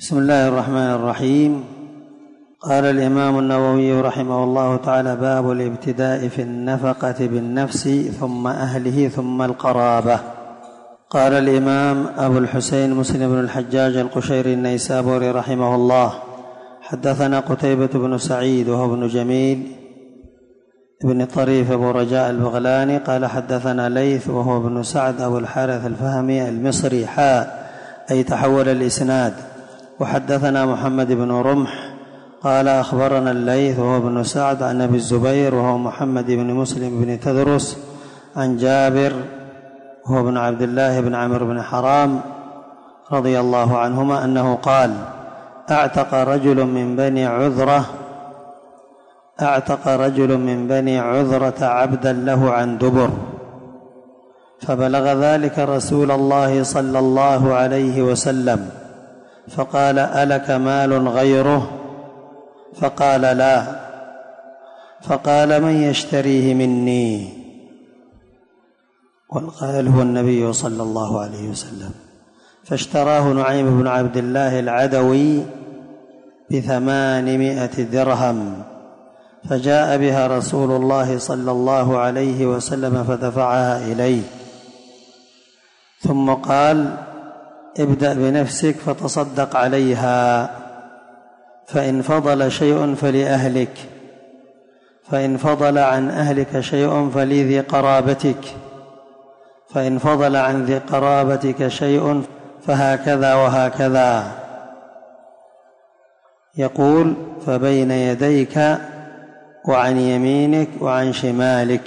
بسم الله الرحمن الرحيم. قال الإمام النووي رحمه الله تعالى: باب الابتداء في النفقة بالنفس ثم أهله ثم القرابة. قال الإمام أبو الحسين مسلم بن الحجاج القشيري النيسابوري رحمه الله: حدثنا قتيبة بن سعيد وهو ابن جميل ابن طريف أبو رجاء البغلاني قال حدثنا ليث وهو ابن سعد أبو الحارث الفهمي المصري أي تحول الإسناد. وحدثنا محمد بن رمح قال أخبرنا الليث وهو ابن سعد عن أبي الزبير وهو محمد بن مسلم بن تدرس عن جابر وهو ابن عبد الله بن عمرو بن حرام رضي الله عنهما أنه قال: اعتق رجل من بني عذرة عبدا له عن دبر، فبلغ ذلك رسول الله صلى الله عليه وسلم فقال: ألك مال غيره؟ فقال: لا. فقال: من يشتريه مني؟ والقائل هو النبي صلى الله عليه وسلم. فاشتراه نعيم بن عبد الله العدوي ب800 درهم، فجاء بها رسول الله صلى الله عليه وسلم فدفعها إليه، ثم قال: ابدأ بنفسك فتصدق عليها، فإن فضل شيء فلأهلك، فإن فضل عن أهلك شيء فلذي قرابتك، فإن فضل عن ذي قرابتك شيء فهكذا وهكذا. يقول: فبين يديك وعن يمينك وعن شمالك.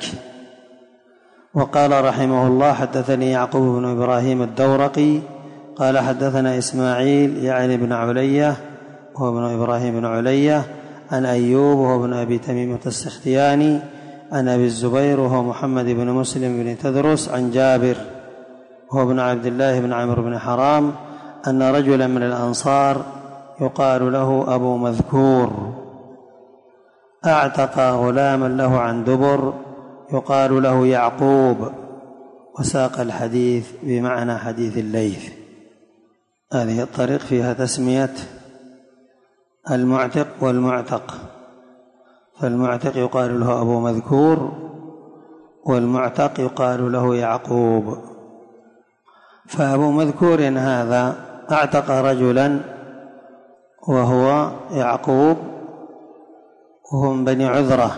وقال رحمه الله: حدثني يعقوب بن إبراهيم الدورقي قال حدثنا إسماعيل يعني بن علية وهو ابن إبراهيم بن علية عن أيوب وهو ابن أبي تميمة السختياني عن أبي الزبير وهو محمد بن مسلم بن تدرس عن جابر وهو ابن عبد الله بن عمرو بن حرام أن رجلا من الأنصار يقال له أبو مذكور اعتق غلاما له عن دبر يقال له يعقوب، وساق الحديث بمعنى حديث الليث. هذه الطريق فيها تسمية المعتق والمعتق، فالمعتق يقال له أبو مذكور والمعتق يقال له يعقوب. فأبو مذكور هذا اعتق رجلا وهو يعقوب وهو من بني عذرة،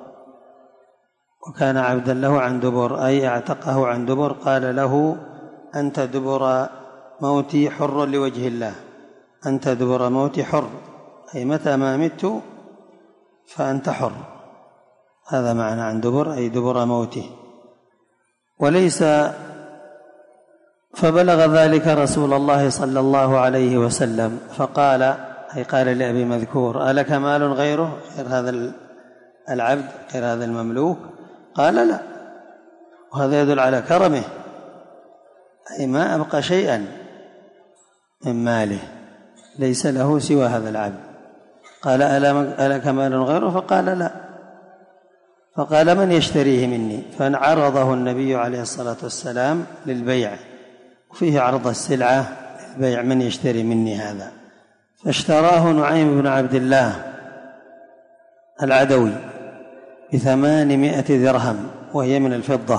وكان عبدا له عن دبر، أي اعتقه عن دبر. قال له: أنت دبر موتي حر لوجه الله، أنت دبر موتي حر، أي متى ما مت فأنت حر. هذا معنى عن دبر، أي دبر موته. وليس فبلغ ذلك رسول الله صلى الله عليه وسلم فقال، أي قال لأبي مذكور: ألك مال غيره غير هذا العبد غير هذا المملوك؟ قال: لا. وهذا يدل على كرمه، أي ما أبقى شيئا من ماله، ليس له سوى هذا العبد. قال: ألك مال غيره؟ فقال: لا. فقال: من يشتريه مني؟ فعرضه النبي عليه الصلاة والسلام للبيع، وفيه عرض السلعة للبيع: من يشتري مني هذا؟ فاشتراه نعيم بن عبد الله العدوي ب800 درهم وهي من الفضة،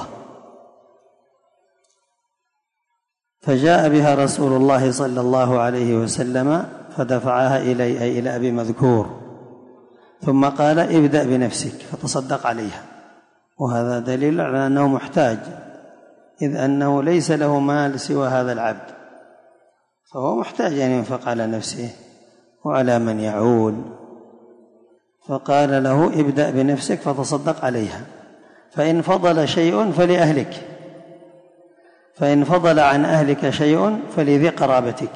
فجاء بها رسول الله صلى الله عليه وسلم فدفعها إليه، أي إلى أبي مذكور، ثم قال: ابدأ بنفسك فتصدق عليها. وهذا دليل على أنه محتاج، إذ أنه ليس له مال سوى هذا العبد، فهو محتاج أن ينفق على نفسه وعلى من يعول. فقال له: ابدأ بنفسك فتصدق عليها، فإن فضل شيء فلأهلك، فإن فضل عن أهلك شيء فلذي قرابتك،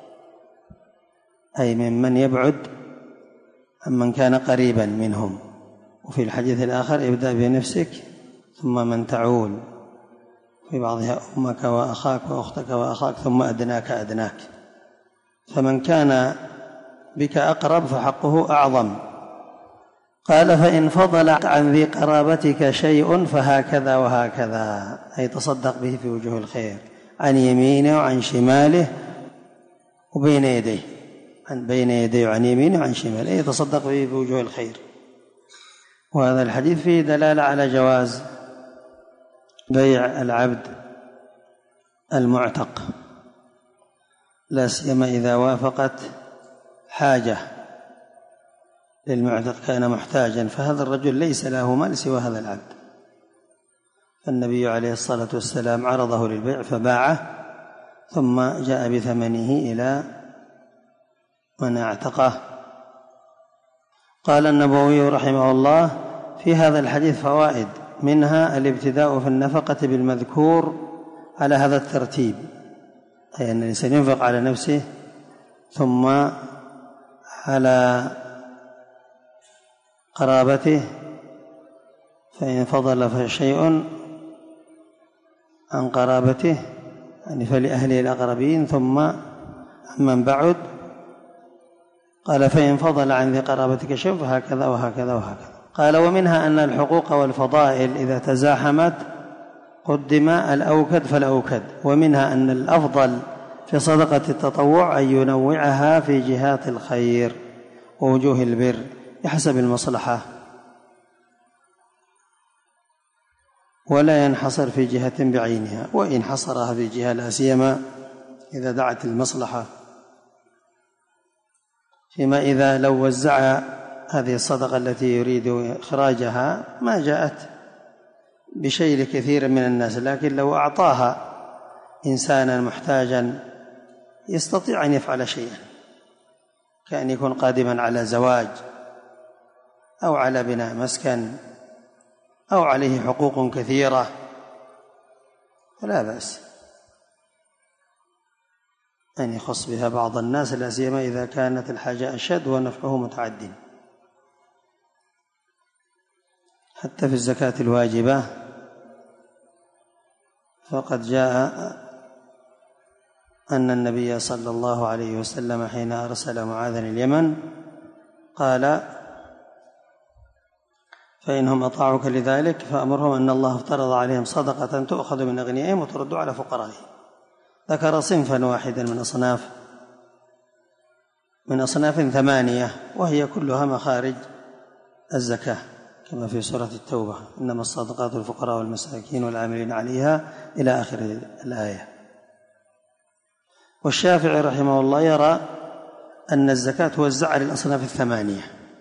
أي ممن يبعد عمن كان قريبا منهم. وفي الحديث الآخر: ابدأ بنفسك ثم من تعول، في بعضها أمك وأخاك وأختك وأخاك ثم أدناك. فمن كان بك أقرب فحقه أعظم. قال: فإن فضل عن ذي قرابتك شيء فهكذا وهكذا، أي تصدق به في وجوه الخير، عن يمينه وعن شماله وبين يديه. عن بين يديه وعن يمينه وعن شماله يتصدق به بوجوه الخير. وهذا الحديث فيه دلالة على جواز بيع العبد المعتق، لا سيما إذا وافقت حاجة للمعتق، كان محتاجا، فهذا الرجل ليس له مال سوى هذا العبد، فالنبي عليه الصلاة والسلام عرضه للبيع فباعه ثم جاء بثمنه إلى من اعتقه. قال النووي رحمه الله: في هذا الحديث فوائد، منها الابتداء في النفقة بالمذكور على هذا الترتيب، أي أن الإنسان ينفق على نفسه ثم على قرابته، فإن فضل شيء عن قرابته يعني فلأهله الأقربين، ثم من بعد قال فإن فضل عن ذي قرابتك شيء فهكذا وهكذا وهكذا. قال: ومنها أن الحقوق والفضائل إذا تزاحمت قدم الأوكد فالأوكد. ومنها أن الأفضل في صدقة التطوع أن ينوعها في جهات الخير ووجوه البر بحسب المصلحة، ولا ينحصر في جهة بعينها، وإن حصرها في جهة لا سيما إذا دعت المصلحة. فيما إذا لو وزع هذه الصدقة التي يريد إخراجها ما جاءت بشيء لكثير من الناس، لكن لو أعطاها إنسانا محتاجا يستطيع أن يفعل شيئا، كأن يكون قادما على زواج أو على بناء مسكن أو عليه حقوق كثيرة، فلا بأس أن يخص بها بعض الناس، لا سيما إذا كانت الحاجة أشد ونفعه متعد. حتى في الزكاة الواجبة فقد جاء أن النبي صلى الله عليه وسلم حين أرسل معاذا اليمن قال: فإنهم أطاعوك لذلك فأمرهم أن الله افترض عليهم صدقة تؤخذ من أغنيائهم وترد على فقرائهم. ذكر صنفا واحدا من أصناف 8، وهي كلها مخارج الزكاة كما في سورة التوبة: إنما الصدقات للفقراء والمساكين والعاملين عليها إلى آخر الآية. والشافعي رحمه الله يرى أن الزكاة توزع للأصناف 8،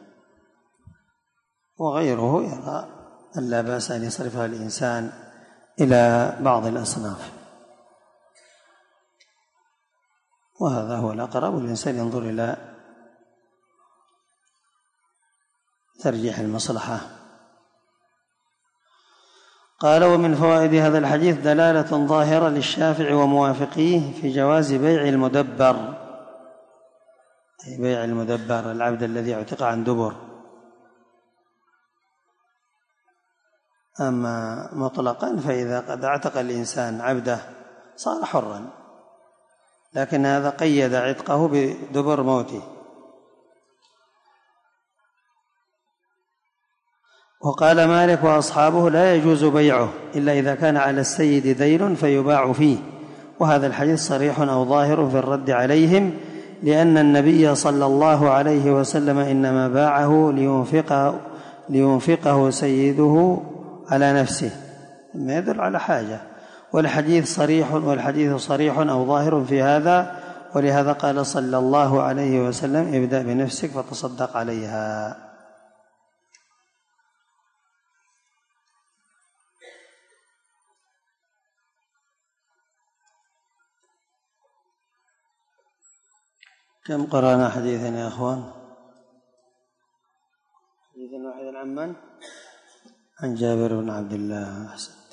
وغيره يرى أن لا بأس أن يصرفها الإنسان إلى بعض الأصناف، وهذا هو الأقرب، والإنسان ينظر إلى ترجيح المصلحة. قال: ومن فوائد هذا الحديث دلالة ظاهرة للشافعي وموافقيه في جواز بيع المدبر، أي بيع المدبر العبد الذي اعتق عن دبر. أما مطلقا فإذا قد اعتق الإنسان عبده صار حرا، لكن هذا قيد عتقه بدبر موته. وقال مالك وأصحابه: لا يجوز بيعه إلا إذا كان على السيد دين فيباع فيه. وهذا الحديث صريح أو ظاهر في الرد عليهم، لأن النبي صلى الله عليه وسلم إنما باعه لينفقه سيده على نفسه، ما يدل على حاجة. والحديث صريح أو ظاهر في هذا، ولهذا قال صلى الله عليه وسلم: ابدأ بنفسك فتصدق عليها. كم قرأنا حديثا يا أخوان؟ حديثا واحدا عن من؟ عن جابر بن عبد الله. أحسن.